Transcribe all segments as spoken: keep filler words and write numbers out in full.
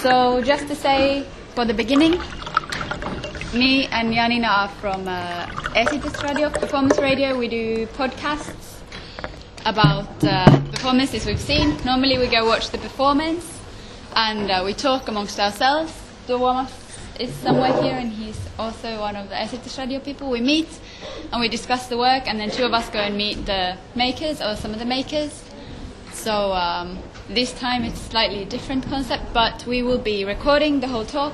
So just to say, for the beginning, me and Janina are from uh, Esites Radio, Performance Radio. We do podcasts about uh, performances we've seen. Normally we go watch the performance and uh, we talk amongst ourselves. Tuomas is somewhere here and he's also one of the Esites Radio people. We meet and we discuss the work, and then two of us go and meet the makers or some of the makers. So um, this time it's slightly different concept, but we will be recording the whole talk,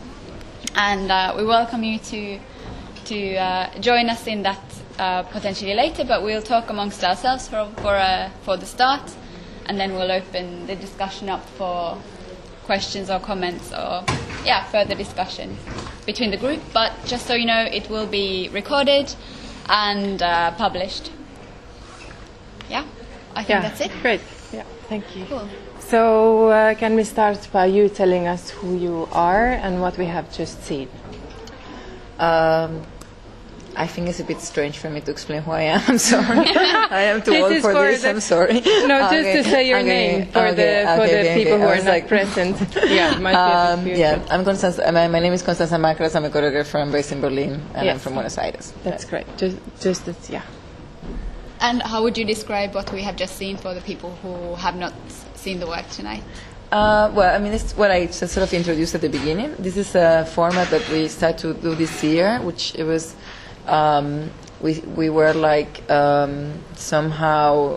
and uh, we welcome you to to uh, join us in that uh, potentially later. But we'll talk amongst ourselves for for uh, for the start, and then we'll open the discussion up for questions or comments or yeah further discussion between the group. But just so you know, it will be recorded and uh, published. Yeah, I think yeah, that's it. Great. Yeah, thank you. Cool. So uh, can we start by you telling us who you are and what we have just seen? Um, I think it's a bit strange for me to explain who I am. I'm sorry. I am too old for, for this. I'm sorry. No, just okay. to say your okay. name for okay. the for okay. the okay. people okay. who I are was not like, present. Yeah, it might um, be a bit yeah. I'm Constanza. My, my name is Constanza Macras. I'm a choreographer. I'm based in Berlin, and yes. I'm from Buenos Aires. That's great. Just, just that, yeah. And how would you describe what we have just seen for the people who have not seen the work tonight? Uh, well, I mean, it's what I just sort of introduced at the beginning. This is a format that we started to do this year, which it was, um, we we were like um, somehow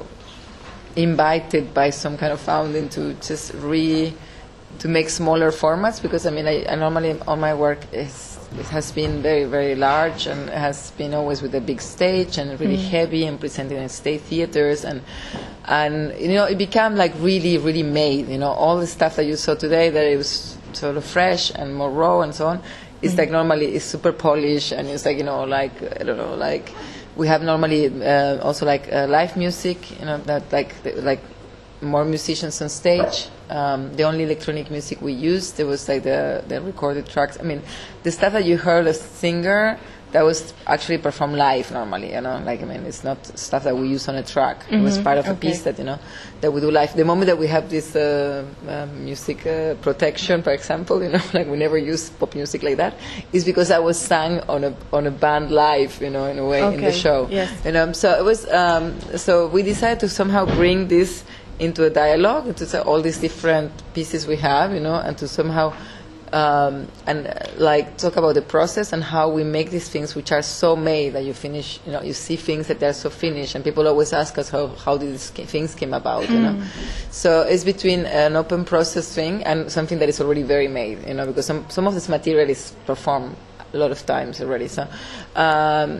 invited by some kind of founding to just re to make smaller formats, because I mean, I, I normally all my work is it has been very very large and has been always with a big stage and really mm. heavy and presented in state theaters, and and you know it became like really really made, you know, all the stuff that you saw today that it was sort of fresh and more raw and so on. It's mm. like normally it's super polished and it's like, you know, like I don't know, like we have normally uh, also like uh, live music, you know, that like like more musicians on stage. Um, the only electronic music we used, there was like the, the recorded tracks. I mean, the stuff that you heard as singer, that was actually performed live normally, you know. Like, I mean, it's not stuff that we use on a track. Mm-hmm. It was part of okay. a piece that, you know, that we do live. The moment that we have this uh, uh, music uh, protection, for example, you know, like we never use pop music like that, is because I was sang on a on a band live, you know, in a way, okay. in the show. Yes. You know, so it was. Um, so we decided to somehow bring this into a dialogue, into all these different pieces we have, you know, and to somehow um, and uh, like talk about the process and how we make these things which are so made that you finish, you know, you see things that they're so finished, and people always ask us how how did these things came about, you know. So it's between an open process thing and something that is already very made, you know, because some some of this material is performed a lot of times already. So, um,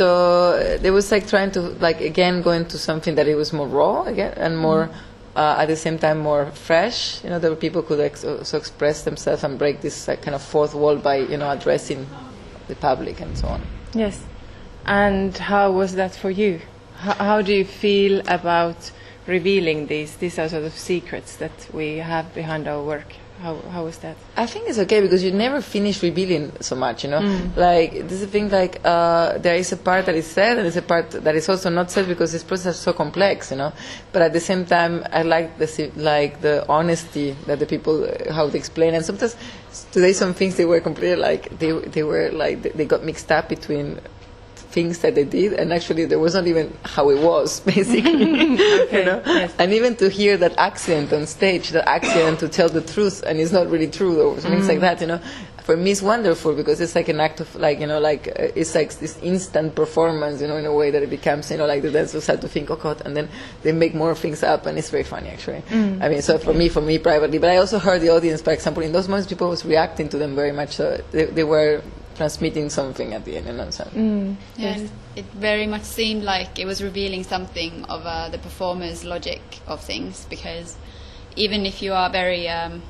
so there was like trying to like again go into something that it was more raw again and more mm. uh, at the same time more fresh. You know, that people could ex- also express themselves and break this like, kind of fourth wall by, you know, addressing the public and so on. Yes. And how was that for you? How, how do you feel about revealing these? These are sort of secrets that we have behind our work. How how was that? I think it's okay because you never finish revealing so much, you know. Mm. Like this is a thing. Like uh, there is a part that is said, and there's a part that is also not said because this process is so complex, you know. But at the same time, I like the like the honesty that the people uh, how they explain. And sometimes today some things they were completely like they they were like they, they got mixed up between things that they did, and actually there was not even how it was, basically. Okay, you know? Yes. And even to hear that accent on stage, that accent to tell the truth, and it's not really true, or things mm. like that, you know. For me, it's wonderful because it's like an act of, like, you know, like, uh, it's like this instant performance, you know, in a way that it becomes, you know, like the dancers have to think, oh God, and then they make more things up, and it's very funny, actually. Mm. I mean, so okay. for me, for me privately, but I also heard the audience, for example, in those moments, people was reacting to them very much, so they, they were transmitting something at the end, you know. So. Mm. Yeah, yes. It very much seemed like it was revealing something of uh, the performer's logic of things, because even if you are very um,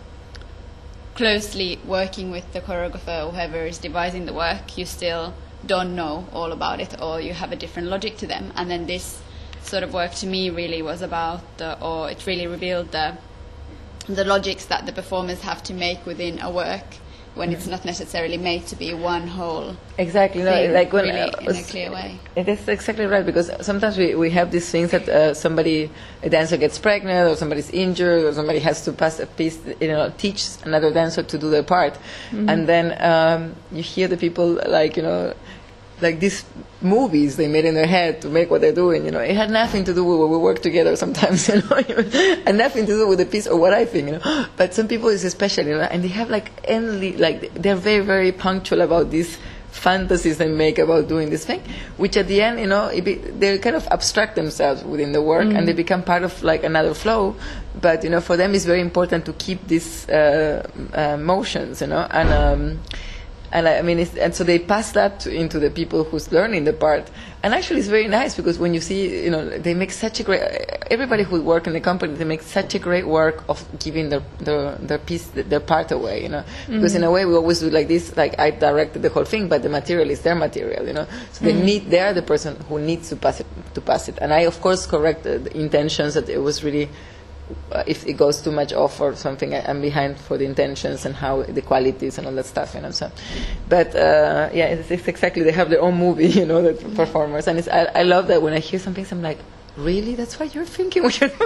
closely working with the choreographer or whoever is devising the work, you still don't know all about it, or you have a different logic to them. And then this sort of work to me really was about, uh, or it really revealed the the logics that the performers have to make within a work when it's not necessarily made to be one whole Exactly, no, thing, like when really uh, in a clear way. It is exactly right, because sometimes we, we have these things that uh, somebody, a dancer gets pregnant, or somebody's injured, or somebody has to pass a piece, you know, teach another dancer to do their part, mm-hmm. and then um, you hear the people like, you know, like these movies they made in their head to make what they're doing, you know, it had nothing to do with when we work together sometimes, you know, and nothing to do with the piece or what I think, you know. But some people is especially, you know, and they have like endly, like they're very, very punctual about these fantasies they make about doing this thing, which at the end, you know, it be, they kind of abstract themselves within the work, mm. and they become part of like another flow. But you know, for them, it's very important to keep these uh, uh, motions, you know, and. Um, And I, I mean, it's, and so they pass that to, into the people who's learning the part. And actually, it's very nice because when you see, you know, they make such a great. Everybody who work in the company, they make such a great work of giving their their, their piece, their part away. You know, mm-hmm. because in a way we always do like this. Like I directed the whole thing, but the material is their material. You know, so they mm-hmm. need. They are the person who needs to pass it to pass it. And I, of course, correct the, the intentions that it was really. Uh, if it goes too much off or something, I, I'm behind for the intentions and how the qualities and all that stuff, you know. So, but uh, yeah, it's, it's exactly they have their own movie, you know, the performers, and it's, I, I love that when I hear something, I'm like, really, that's what you're thinking?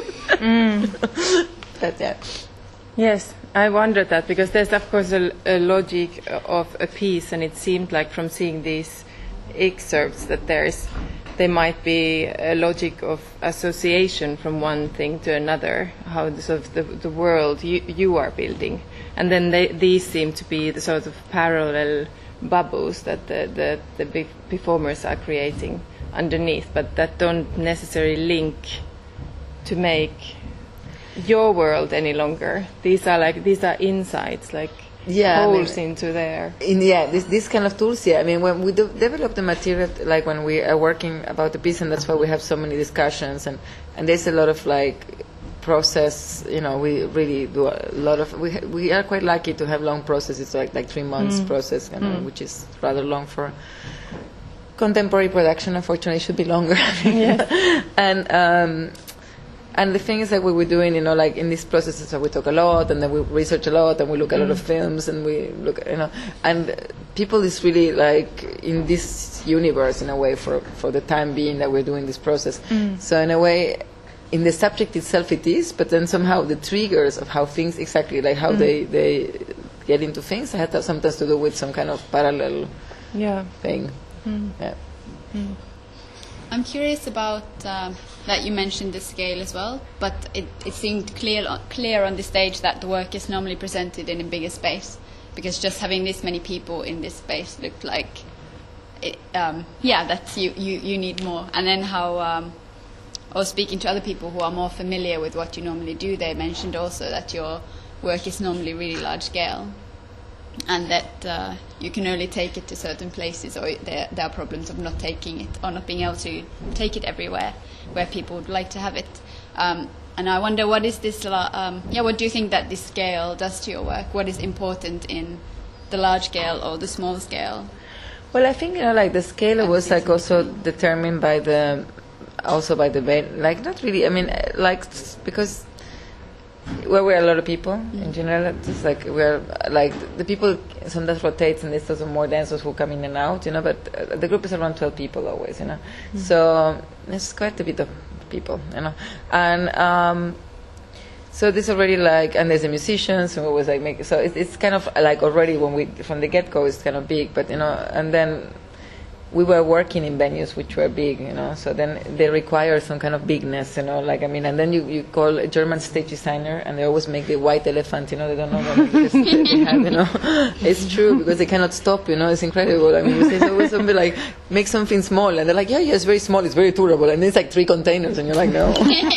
mm. But yeah, yes, I wondered that because there's of course a, a logic of a piece, and it seemed like from seeing these excerpts that there's. There might be a logic of association from one thing to another, how the, sort of the, the world you, you are building. And then they, these seem to be the sort of parallel bubbles that the, the, the big performers are creating underneath, but that don't necessarily link to make your world any longer. These are like, these are insights, like yeah, holes I mean, into there. In, yeah, this this kind of tools. Yeah, I mean, when we do develop the material, like when we are working about the piece, and that's why we have so many discussions, and and there's a lot of like process. You know, we really do a lot of. We we are quite lucky to have long processes, like like three months mm. process, you know, mm. which is rather long for contemporary production. Unfortunately, it should be longer. Yes. and. Um, And the thing is that we were doing, you know, like in these processes, so we talk a lot, and then we research a lot, and we look at mm. a lot of films, and we look, you know, and people is really like in this universe in a way for for the time being that we're doing this process. Mm. So in a way, in the subject itself it is, but then somehow the triggers of how things exactly, like how mm. they they get into things, had to sometimes to do with some kind of parallel yeah. thing. Mm. Yeah. Mm. I'm curious about um, that you mentioned the scale as well, but it, it seemed clear clear on the stage that the work is normally presented in a bigger space, because just having this many people in this space looked like, it, um, yeah, that you, you, you need more. And then how, um, or speaking to other people who are more familiar with what you normally do, they mentioned also that your work is normally really large scale, and that uh, you can only take it to certain places, or there, there are problems of not taking it, or not being able to take it everywhere where people would like to have it. Um, and I wonder, what is this? Um, yeah, what do you think that this scale does to your work? What is important in the large scale or the small scale? Well, I think, you know, like the scale was like also determined by the, also by the like not really. I mean, like because. Well, we're a lot of people mm. in general. It's like we're like the people sometimes rotates, and there's also more dancers who come in and out, you know. But uh, the group is around twelve people always, you know. Mm. So it's quite a bit of people, you know. And um, so this already like, and there's the musicians who always like make. So it's, it's kind of like already when we from the get go, it's kind of big, but you know, and then. We were working in venues which were big, you know, so then they require some kind of bigness, you know, like, I mean, and then you, you call a German stage designer, and they always make the white elephant, you know, they don't know what because they have, you know. It's true, because they cannot stop, you know, it's incredible. I mean, you say it's always something like, make something small, and they're like, yeah, yeah, it's very small, it's very durable, and it's like three containers, and you're like, no.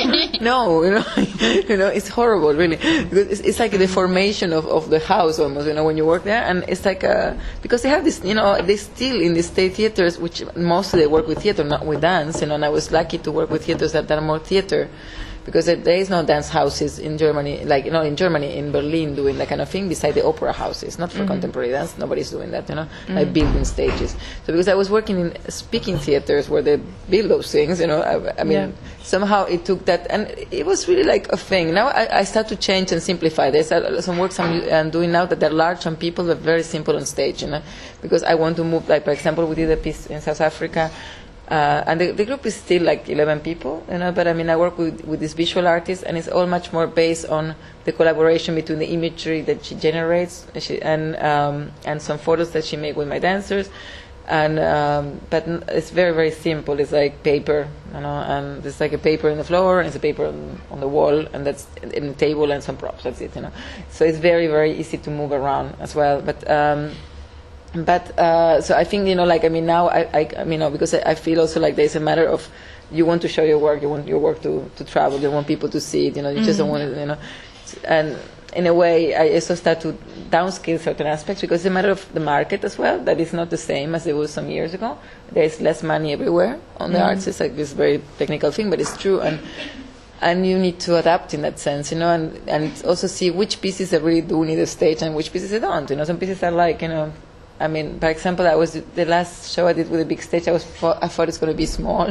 No, you know, you know, it's horrible, really. Because it's, it's like a deformation of, of the house almost, you know, when you work there, and it's like, a, because they have this, you know, they still in the state theater, which mostly they work with theater, not with dance, you know, and I was lucky to work with theaters that are more theater because there is no dance houses in Germany, like you know, in Germany, in Berlin, doing that kind of thing beside the opera houses, not for mm-hmm. contemporary dance. Nobody's doing that, you know, mm-hmm. like building stages. So because I was working in speaking theaters where they build those things, you know, I, I mean, yeah. somehow it took that, and it was really like a thing. Now I, I start to change and simplify. There's some works I'm, I'm doing now that they're large and people are very simple on stage, you know, because I want to move. Like for example, we did a piece in South Africa. Uh, and the, the group is still like eleven people, you know, but I mean, I work with, with this visual artist, and it's all much more based on the collaboration between the imagery that she generates she, and um, and some photos that she made with my dancers. And um, but it's very, very simple. It's like paper, you know, and there's like a paper in the floor, and it's a paper on, on the wall, and that's in the table, and some props. That's it, you know. So it's very, very easy to move around as well. But um, But uh, so I think, you know, like I mean now I, I, I mean, no, because I, I feel also like there's a matter of you want to show your work, you want your work to, to travel, you want people to see it, you know, you mm-hmm. just don't want to, you know, and in a way I also start to downscale certain aspects because it's a matter of the market as well. That is not the same as it was some years ago. There's less money everywhere on the mm-hmm. arts. It's like this very technical thing, but it's true, and and you need to adapt in that sense, you know, and and also see which pieces that really do need a stage and which pieces they don't. You know, some pieces are like, you know. I mean, for example, I was the last show I did with a big stage. I was I thought it's going to be small,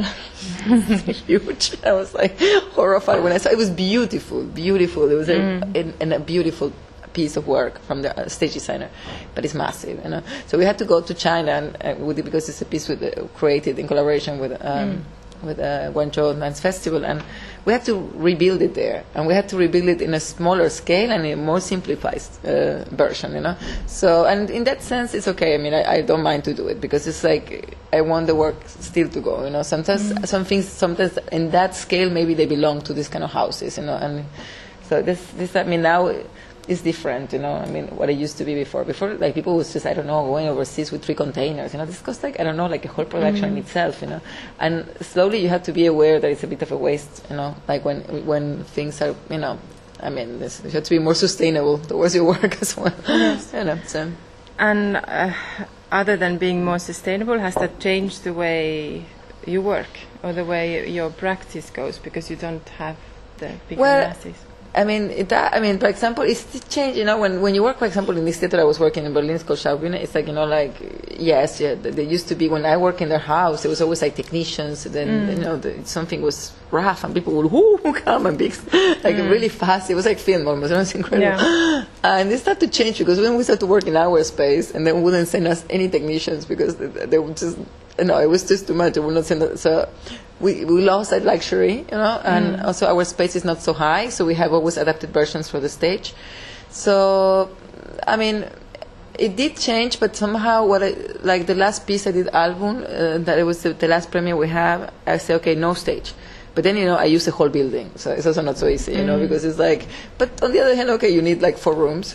huge. I was like horrified when I saw it. Was beautiful, beautiful. It was mm. a, a, a beautiful piece of work from the uh, stage designer, but it's massive, you know. So we had to go to China and uh, with it because it's a piece with, uh, created in collaboration with um, mm. with uh, Guangzhou Dance Festival, and we had to rebuild it there, and we had to rebuild it in a smaller scale and a more simplified uh, version, you know. So, and in that sense, it's okay. I mean, I, I don't mind to do it because it's like I want the work still to go, you know. Sometimes mm-hmm. some things, sometimes in that scale, maybe they belong to these kind of houses, you know. And so this, this, I mean, now it's different, you know. I mean, what it used to be before. Before, like people was just, I don't know, going overseas with three containers, you know. This costs like, I don't know, like a whole production mm-hmm. in itself, you know. And slowly you have to be aware that it's a bit of a waste, you know. Like when when things are, you know, I mean, this, you have to be more sustainable towards your work as well. Yes. You know. So. And uh, other than being more sustainable, has that changed the way you work or the way your practice goes because you don't have the big well, masses? I mean, it, I mean, for example, it's changed, you know, when, when you work, for example, in this theater I was working in Berlin, it's called Schaubühne, it's like, you know, like, yes, yeah, there used to be, when I work in their house, it was always like technicians, then, mm. you know, the, something was rough, and people would, whoo, come and be, like, mm. really fast. It was like film almost, it was incredible. Yeah. And they started to change, because when we started to work in our space, and they wouldn't send us any technicians, because they, they would just, you know, it was just too much, they would not send us, so... We we lost that luxury, you know, and mm. also our space is not so high, so we have always adapted versions for the stage. So, I mean, it did change, but somehow, what I, like the last piece I did, album, uh, that it was the, the last premiere we have, I said, okay, no stage. But then, you know, I use the whole building, so it's also not so easy, you mm. know, because it's like, but on the other hand, okay, you need like four rooms.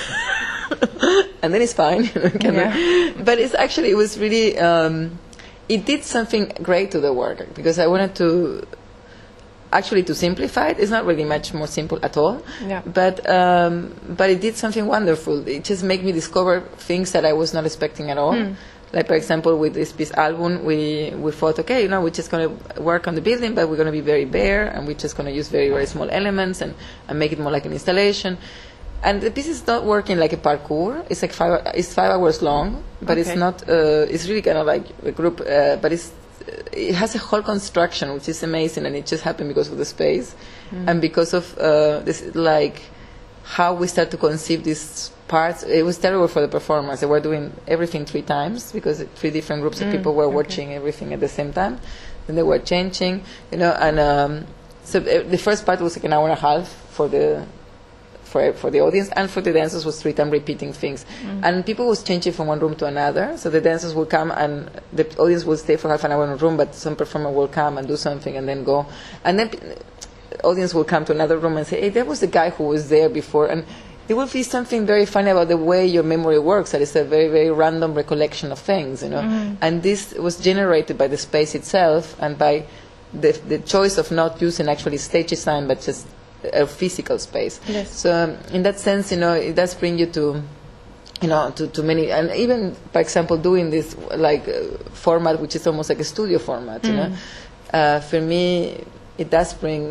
And then it's fine. Yeah. But it's actually, it was really... Um, it did something great to the work because I wanted to actually to simplify it. It's not really much more simple at all, yeah. but um, but it did something wonderful. It just made me discover things that I was not expecting at all. Mm. Like, for example, with this piece album, we, we thought, okay, you know, we're just going to work on the building, but we're going to be very bare, and we're just going to use very, very small elements and, and make it more like an installation. And the piece is not working like a parkour. It's like five. It's five hours long, but okay. it's not. Uh, it's really kind of like a group, uh, but it's. It has a whole construction which is amazing, and it just happened because of the space, mm. and because of uh, this, like how we start to conceive these parts. It was terrible for the performers. They were doing everything three times because three different groups of mm. people were okay. watching everything at the same time. Then they were changing, you know. And um, so uh, the first part was like an hour and a half for the. For, for the audience and for the dancers was three times repeating things. Mm. And people was changing from one room to another. So the dancers will come and the audience will stay for half an hour in a room, but some performer will come and do something and then go. And then the audience will come to another room and say, hey, there was the guy who was there before. And there will be something very funny about the way your memory works, that it's a very, very random recollection of things, you know. Mm. And this was generated by the space itself and by the, the choice of not using actually stage design, but just a physical space. Yes. So um, in that sense, you know, it does bring you to, you know, to, to many, and even, for example, doing this like uh, format, which is almost like a studio format, mm. you know, uh, for me, it does bring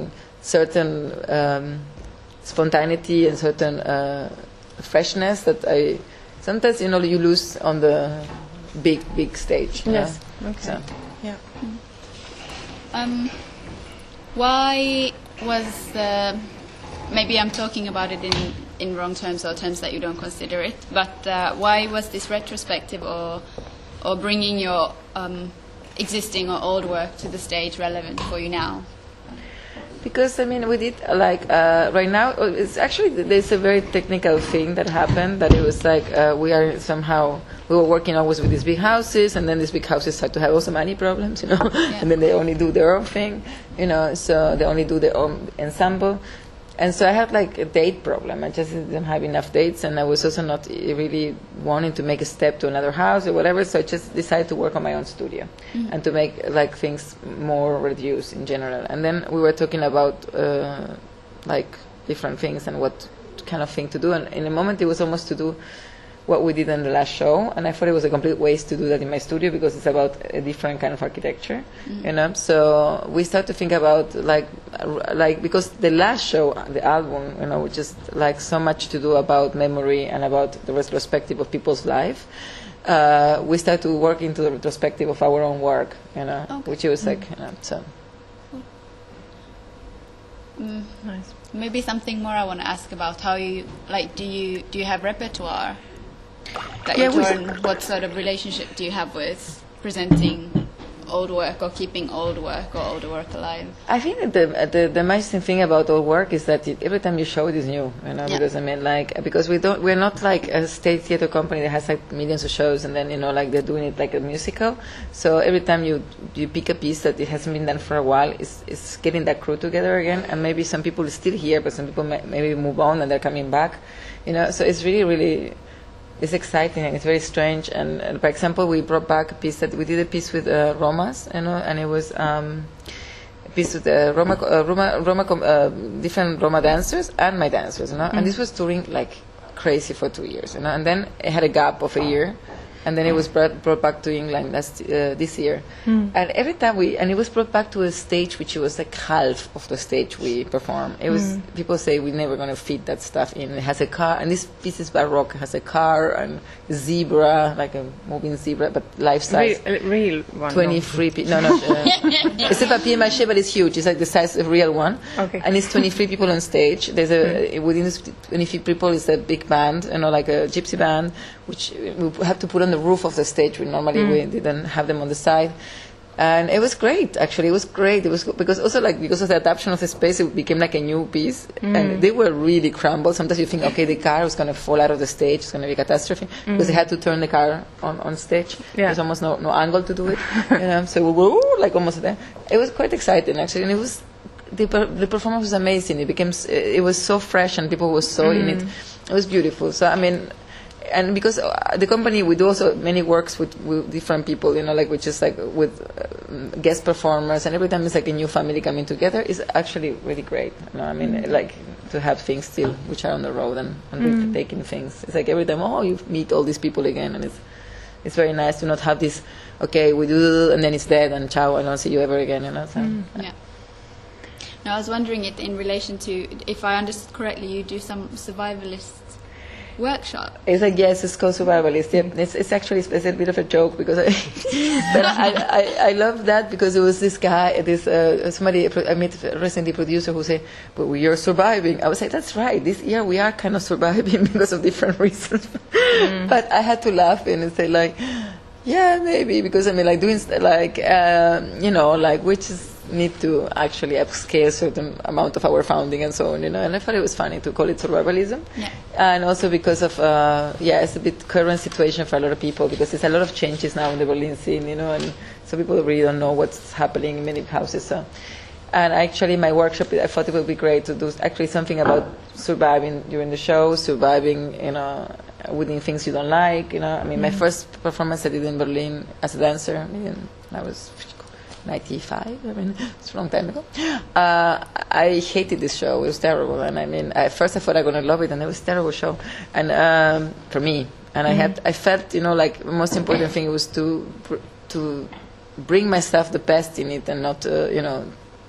certain um, spontaneity and certain uh, freshness that I sometimes, you know, you lose on the big, big stage. Yes. Know? Okay. So. Yeah. Um, why was the, maybe I'm talking about it in, in wrong terms or terms that you don't consider it, but uh, why was this retrospective or or bringing your um, existing or old work to the stage relevant for you now? Because, I mean, we did, like, uh, right now, it's actually, there's a very technical thing that happened, that it was like, uh, we are somehow, we were working always with these big houses, and then these big houses start to have also money problems, you know, Yeah. and then they only do their own thing, you know, so they only do their own ensemble. And so I had, like, a date problem. I just didn't have enough dates, and I was also not really wanting to make a step to another house or whatever, so I just decided to work on my own studio mm-hmm. and to make, like, things more reduced in general. And then we were talking about, uh, like, different things and what kind of thing to do. And in a moment, it was almost to do what we did in the last show, and I thought it was a complete waste to do that in my studio because it's about a different kind of architecture, mm-hmm. you know. So we start to think about like, like because the last show, the album, you know, just like so much to do about memory and about the retrospective of people's life. Uh, we start to work into the retrospective of our own work, you know, okay. which was like, mm-hmm. you know, so. Mm. Nice. Maybe something more I want to ask about how you like. Do you do you have repertoire? That yeah, you turn, what sort of relationship do you have with presenting old work or keeping old work or older work alive? I think that the the, the amazing thing about old work is that it, every time you show it is new, you know. Yeah. Because I mean, like, because we don't, we're not like a state theater company that has like millions of shows and then you know, like they're doing it like a musical. So every time you you pick a piece that it hasn't been done for a while, it's it's getting that crew together again. And maybe some people are still here, but some people may, maybe move on and they're coming back, you know. So it's really, really. It's exciting and it's very strange. And, and for example, we brought back a piece that we did a piece with uh, Romas, you know, and it was um, a piece with uh, Roma, uh, Roma, Roma uh, different Roma dancers and my dancers, you know. Mm-hmm. And this was touring like crazy for two years, you know. And then it had a gap of a year, and then it was brought, brought back to England last uh, this year. Mm. And every time we, and it was brought back to a stage which was like half of the stage we performed. It was, mm. people say we're never going to fit that stuff in. It has a car, and this piece is baroque. It has a car and a zebra, like a moving zebra, but life size. Real, real one. twenty-three people. No, no. Uh, it's a papier mâché, but it's huge. It's like the size of a real one. Okay. And it's twenty-three people on stage. There's a, mm. within this twenty-three people is a big band, you know, like a gypsy band, which we have to put on the roof of the stage. We normally mm. we didn't have them on the side, and it was great. Actually, it was great. It was because also like because of the adaptation of the space, it became like a new piece, mm. and they were really crumbled. Sometimes you think, okay, the car was going to fall out of the stage. It's going to be a catastrophe mm. because they had to turn the car on, on stage. Yeah. There's almost no no angle to do it, you know. So we were ooh, like almost there. It was quite exciting actually, and it was the per- the performance was amazing. It became it was so fresh, and people were so mm. in it. It was beautiful. So I mean. And because uh, the company, we do also many works with, with different people, you know, like which is like with uh, guest performers, and every time it's like a new family coming together, is actually really great. You know, I mean, mm. like to have things still which are on the road and, and mm. taking things. It's like every time, oh, you meet all these people again, and it's it's very nice to not have this. Okay, we do, and then it's dead, and ciao, I don't see you ever again. You know. So, mm. Yeah. Now I was wondering it in relation to, if I understood correctly, you do some survivalist workshop. It's like, yes, it's called Survivalist. Yeah, it's, it's actually it's a bit of a joke because I, but I, I, I love that because it was this guy, this uh, somebody I met recently, producer, who said, "But we are surviving." I would say, "That's right. This year we are kind of surviving because of different reasons." Mm. But I had to laugh and say like, "Yeah, maybe," because I mean, like doing st- like um, you know, like which is. Need to actually upscale a certain amount of our founding and so on, you know. And I thought it was funny to call it survivalism, yeah. And also because of uh, yeah, it's a bit current situation for a lot of people because there's a lot of changes now in the Berlin scene, you know, and so people really don't know what's happening in many houses. So, and actually, my workshop, I thought it would be great to do actually something about surviving during the show, surviving, you know, within things you don't like, you know. I mean, mm-hmm. my first performance I did in Berlin as a dancer, I mean, I was ninety-five, I mean, it's a long time ago. Uh, I hated this show. It was terrible. And I mean, at first I thought I was going to love it, and it was a terrible show. And um, for me, and mm-hmm. I had, I felt, you know, like the most important thing was to to bring myself the best in it, and not, uh, you know,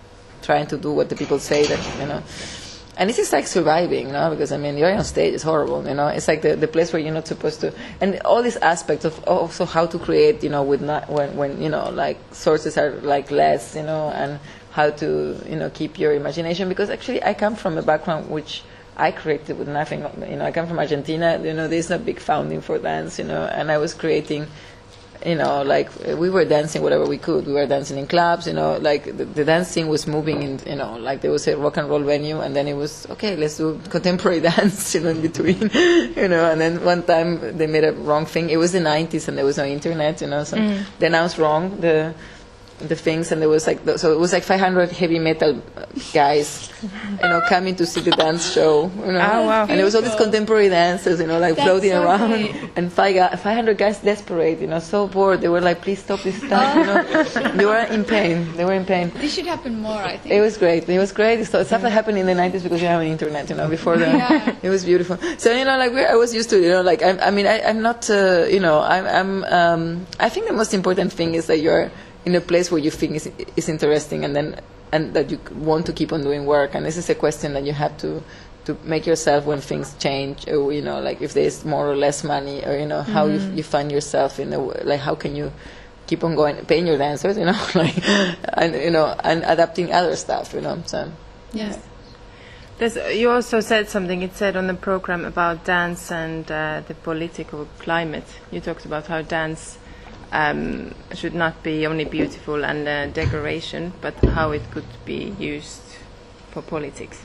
trying to do what the people say that, you know. And this is like surviving, you know, because I mean, you're on stage, it's horrible, you know. It's like the, the place where you're not supposed to, and all these aspects of also how to create, you know, with not, when, when, you know, like sources are like less, you know, and how to, you know, keep your imagination. Because actually I come from a background which I created with nothing, you know, I come from Argentina, you know, there's no big founding for dance, you know, and I was creating, you know, like we were dancing whatever we could. We were dancing in clubs, you know, like the, the dancing was moving in, you know, like there was a rock and roll venue, and then it was, okay, let's do contemporary dance, you know, in between, you know, and then one time they made a wrong thing. It was the nineties and there was no internet, you know, so mm. they announced wrong the the things, and there was like, so it was like five hundred heavy metal guys, you know, coming to see the dance show, you know, oh, wow. and there was all these contemporary dancers, you know, like That's floating so around, great. and five, five hundred guys desperate, you know, so bored, they were like, please stop this stuff, you know, they were in pain, they were in pain. This should happen more, I think. It was great, it was great, so stuff that happened in the nineties because you have an internet, you know, before the, yeah. it was beautiful. So, you know, like, I was used to, you know, like, I, I mean, I, I'm not, uh, you know, I'm, I'm um, I think the most important thing is that you're in a place where you think is, is interesting, and then and that you want to keep on doing work. And this is a question that you have to to make yourself when things change, or, you know, like if there's more or less money, or, you know, how mm-hmm. you, you find yourself in a, like, how can you keep on going, paying your dancers, you know, like, and, you know, and adapting other stuff, you know. So yes. There's, you also said something, it said on the program about dance and uh, the political climate. You talked about how dance Um, should not be only beautiful and uh, decoration, but how it could be used for politics.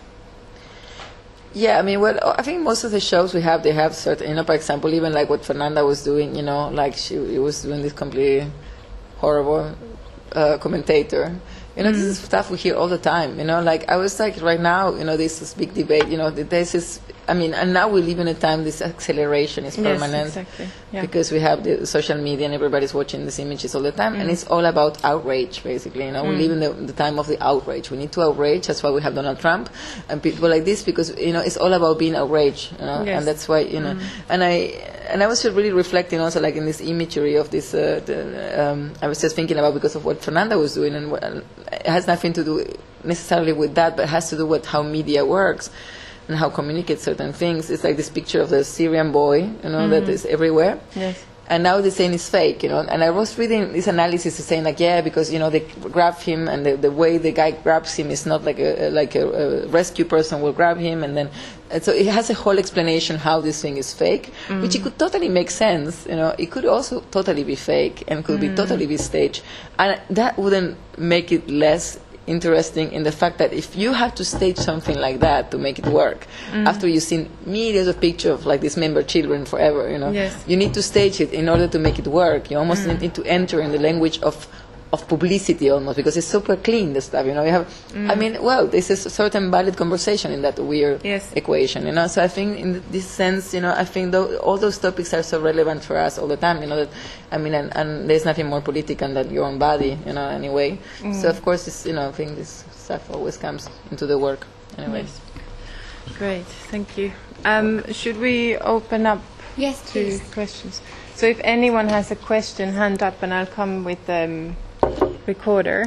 Yeah, I mean, well, I think most of the shows we have, they have certain, you know, for example, even like what Fernanda was doing, you know, like she was doing this completely horrible uh, commentator. You know, mm. this is stuff we hear all the time, you know, like I was like, right now, you know, this is big debate, you know, this is, I mean, and now we live in a time this acceleration is permanent. Yes, exactly. Yeah. Because we have the social media and everybody's watching these images all the time, mm. and it's all about outrage, basically. You know, mm. we live in the, the time of the outrage. We need to outrage. That's why we have Donald Trump and people like this, because, you know, it's all about being outraged. You know, yes. and that's why, you know, mm. and I and I was really reflecting also, like, in this imagery of this. Uh, the, um, I was just thinking about, because of what Fernanda was doing, and what, it has nothing to do necessarily with that, but it has to do with how media works and how communicate certain things. It's like this picture of the Syrian boy, you know, mm-hmm. that is everywhere. Yes. And now they're saying it's fake, you know. And I was reading this analysis saying, like, yeah, because, you know, they grab him, and the, the way the guy grabs him is not like a like a, a rescue person will grab him, and then and so it has a whole explanation how this thing is fake, mm. which it could totally make sense, you know. It could also totally be fake and could mm. be totally be staged, and that wouldn't make it less interesting in the fact that if you have to stage something like that to make it work, mm. after you've seen millions of pictures of like dismembered children forever, you know, yes. you need to stage it in order to make it work. You almost mm. need to enter in the language of of publicity almost, because it's super clean, the stuff, you know. You have, mm. I mean, well, there's a certain valid conversation in that weird yes. equation, you know. So I think in this sense, you know, I think th- all those topics are so relevant for us all the time, you know, that, I mean, and, and there's nothing more political than your own body, you know, anyway. Mm. So of course, it's, you know, I think this stuff always comes into the work, anyway. Yes. Great, thank you. Um, should we open up yes, to please. questions? So if anyone has a question, hand up, and I'll come with the um, recorder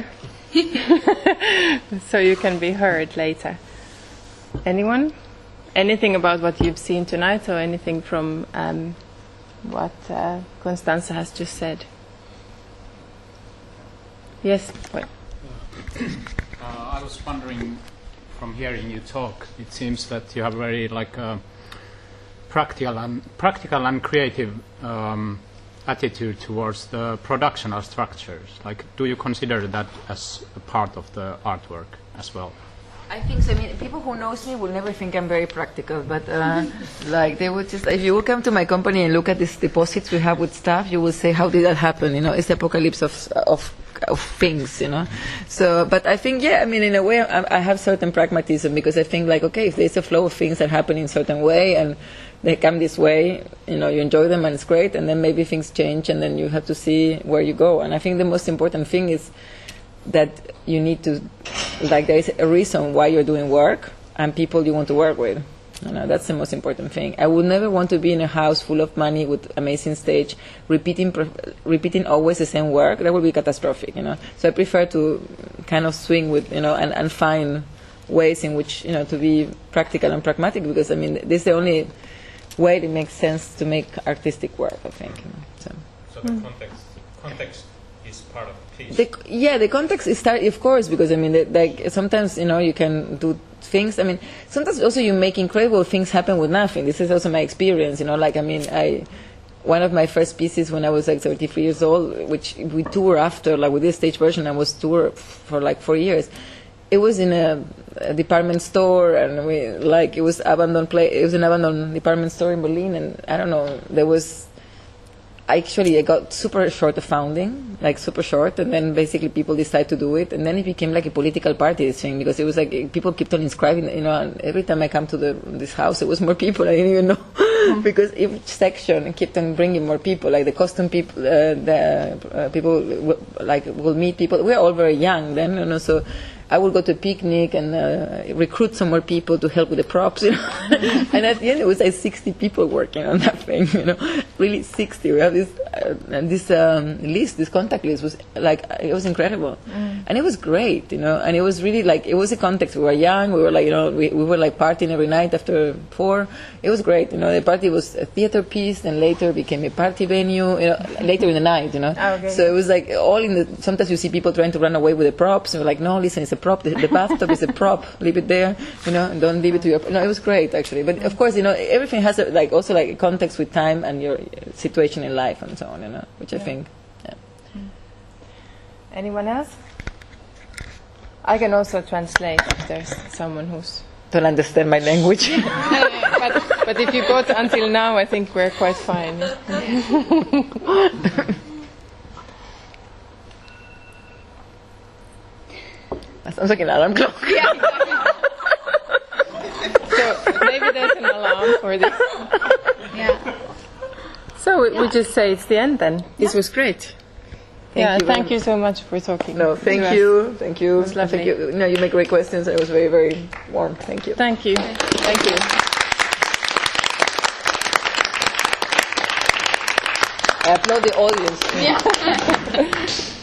so you can be heard later. Anyone? Anything about what you've seen tonight, or anything from um, what uh, Constanza has just said? Yes. Wait. Uh, I was wondering, from hearing you talk, it seems that you have very like uh, practical and practical and creative um, attitude towards the productional structures. Like, do you consider that as a part of the artwork as well? I think so. I mean, people who knows me will never think I'm very practical, but uh, like they would just, if you will come to my company and look at these deposits we have with stuff, you will say, how did that happen? You know, it's the apocalypse of of of things, you know. So, but I think, yeah, I mean, in a way, I, I have certain pragmatism, because I think, like, okay, if there's a flow of things that happen in a certain way and they come this way, you know, you enjoy them and it's great, and then maybe things change, and then you have to see where you go. And I think the most important thing is that you need to, like, there is a reason why you're doing work and people you want to work with, You know, that's the most important thing. I would never want to be in a house full of money with amazing stage, repeating repeating always the same work. That would be catastrophic, you know. So I prefer to kind of swing with, you know, and, and find ways in which, you know, to be practical and pragmatic, because, I mean, this is the only way it makes sense to make artistic work, I think. You know, so. So the context, context is part of the piece. The, yeah, the context is start, of course, because, I mean, the, like, sometimes, you know, you can do things. I mean, sometimes also you make incredible things happen with nothing. This is also my experience, you know, like, I mean, I, one of my first pieces when I was like thirty-three years old, which we tour after, like with this stage version, I was tour for like four years. It was in a, a department store, and we, like, it was abandoned play, it was an abandoned department store in Berlin, and I don't know, there was, actually, I got super short of founding, like super short, and then basically people decided to do it, and then it became like a political party thing, because it was like people kept on inscribing, you know, and every time I come to the, this house, it was more people, I didn't even know, mm-hmm. because each section kept on bringing more people, like the costume people, uh, the uh, people, w- like, will meet people, we were all very young then, you know, so I would go to a picnic and uh, recruit some more people to help with the props, you know. And at the end, it was like sixty people working on that thing, you know. Really sixty. We have this uh, and this um, list, this contact list was like, it was incredible. Mm. And it was great, you know. And it was really like, it was a context. We were young. We were like, you know, we, we were like partying every night after four. It was great, you know. The party was a theater piece, and later became a party venue, you know, later in the night, you know. Oh, okay. So it was like all in the, sometimes you see people trying to run away with the props, and we're like, no, listen, it's a prop. The, the bathtub is a prop. Leave it there, you know, and don't leave it to your. No, it was great actually. But of course, you know, everything has a, like also like a context with time and your situation in life and so on, you know, which I yeah. think. Yeah. Anyone else? I can also translate if there's someone who's. Don't understand my language. but, but if you got until now, I think we're quite fine. That sounds like an alarm clock. Yeah, exactly. So maybe there's an alarm for this. Yeah. So we, we just say it's the end then. This was great. Thank yeah, you thank you so much for talking. No, thank to you, us. thank you. It was lovely. Thank you. No, you make great questions. It was very, very warm. Thank you. Thank you. Thank you. I applaud the audience. Yeah.